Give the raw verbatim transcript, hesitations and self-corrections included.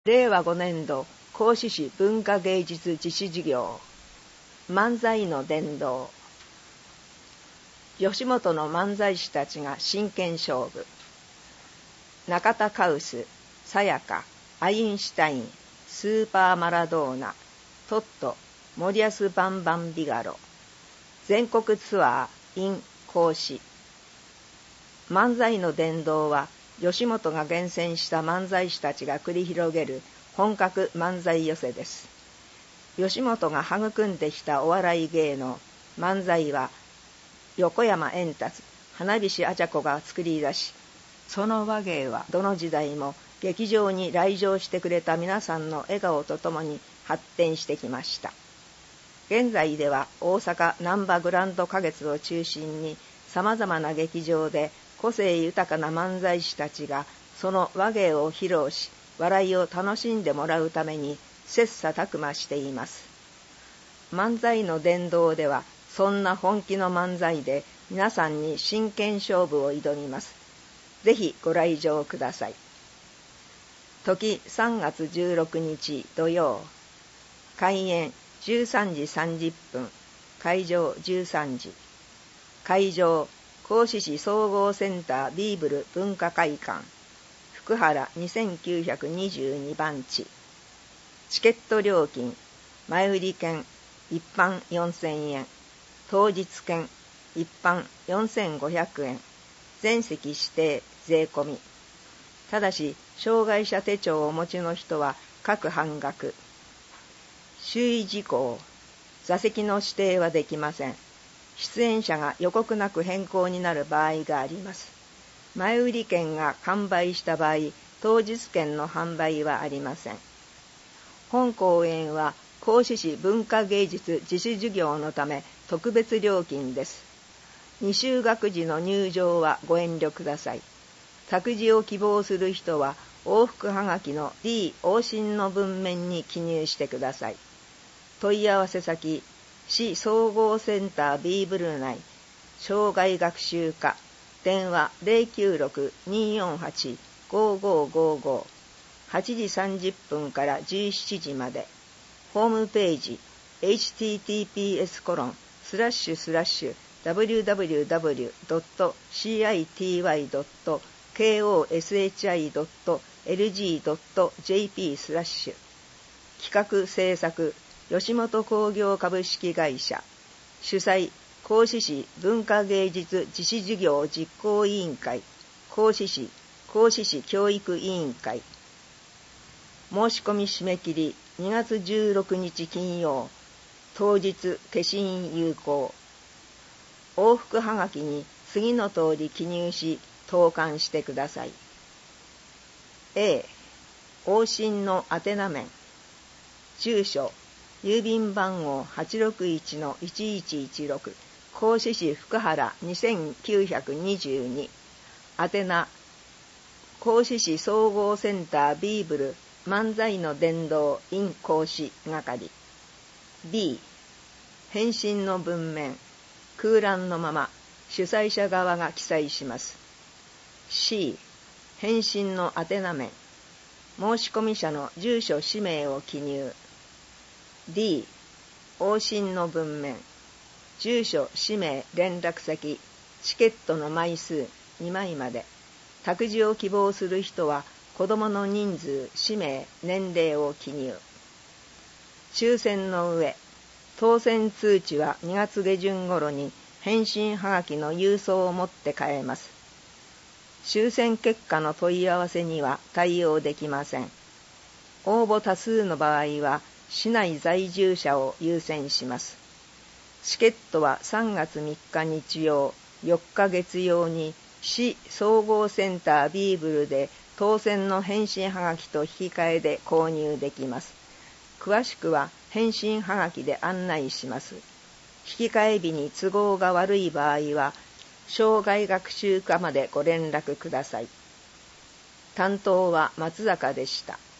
れいわごねんど合志市文化芸術実施事業漫才の殿堂。吉本の漫才師たちが真剣勝負。中田カウス、さやか、アインシュタイン、スーパーマラドーナ、トット、森保バンバンビガロ。全国ツアー in 講師。漫才の殿堂は吉本が厳選した漫才師たちが繰り広げる本格漫才寄せです。吉本が育んできたお笑い芸能漫才は横山円達、花菱アチャコが作り出し、その話芸はどの時代も劇場に来場してくれた皆さんの笑顔とともに発展してきました。現在では大阪なんばグランド花月を中心にさまざまな劇場で個性豊かな漫才師たちがその話芸を披露し、笑いを楽しんでもらうために切磋琢磨しています。漫才の殿堂ではそんな本気の漫才で皆さんに真剣勝負を挑みます。ぜひご来場ください。時さんがつじゅうろくにち土曜。開演じゅうさんじさんじゅっぷん、会場じゅうさんじ。会場合志市総合センタービーブル文化会館、福原にせんきゅうひゃくにじゅうにばんち。チケット料金、前売り券一般よんせんえん、当日券一般よんせんごひゃくえん、全席指定税込み。ただし障害者手帳をお持ちの人は各半額。注意事項、座席の指定はできません。出演者が予告なく変更になる場合があります。前売り券が完売した場合、当日券の販売はありません。本公演は合志市文化芸術自主授業のため特別料金です。未就学児の入場はご遠慮ください。託児を希望する人は往復はがきの D 往診の文面に記入してください。問い合わせ先、市総合センター B ブル内、障害学習課、電話 ゼロきゅうろく にーよんはち ごーごーごーごー、はちじさんじゅっぷんからじゅうしちじまで。ホームページ エイチティーティーピーエスコロンスラッシュスラッシュダブリューダブリューダブリュードットシーアイティーワイドットケーオーエスエイチアイドットエルジードットジェーピースラッシュ。企画制作吉本興業株式会社。主催合志市文化芸術自主事業実行委員会、合志市合志市教育委員会。申し込み締め切りにがつじゅうろくにち金曜。当日消印有効。往復はがきに次の通り記入し投函してください。 A 往診の宛名面、住所郵便番号 はちろくいちのいちいちいちろく 合志市福原にせんきゅうひゃくにじゅうに。宛名合志市総合センタービーブル漫才の殿堂 in 講師係。 B 返信の文面空欄のまま主催者側が記載します。 C 返信の宛名面申込者の住所氏名を記入。 D 往診の文面住所氏名連絡先チケットの枚数にまいまで。託児を希望する人は子どもの人数氏名年齢を記入。抽選の上当選通知はにがつげじゅん頃に返信はがきの郵送をもって変えます。抽選結果の問い合わせには対応できません。応募多数の場合は市内在住者を優先します。チケットはさんがつみっか日曜、よっか月曜に市総合センタービーブルで当選の返信はがきと引き換えで購入できます。詳しくは返信はがきで案内します。引き換え日に都合が悪い場合は障害学習課までご連絡ください。担当は松坂でした。